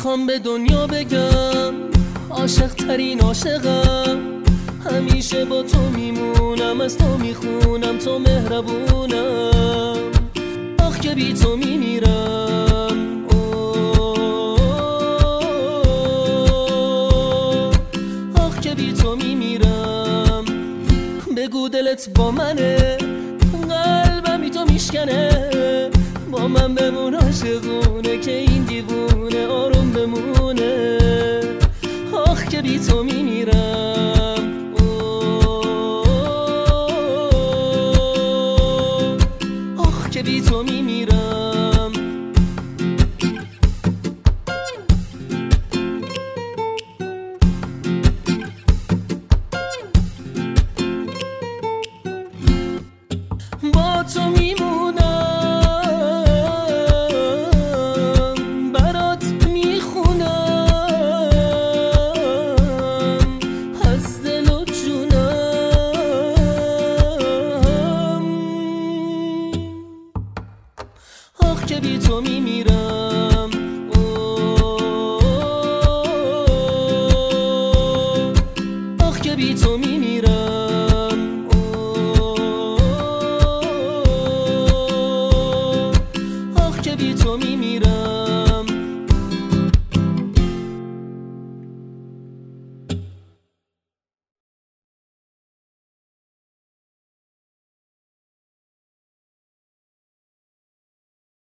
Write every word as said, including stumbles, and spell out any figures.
میخوام به دنیا بگم عاشق ترین عاشقم، همیشه با تو میمونم، از تو میخونم، تو مهربونم. آخ که بی تو میمیرم، آخ که بی تو میمیرم. بگو دلت با منه، قلبم بی تو میشکنه، با من بمون عاشقونه که این دیوونه آروم بمونه. آخ که بی تو میمیرم.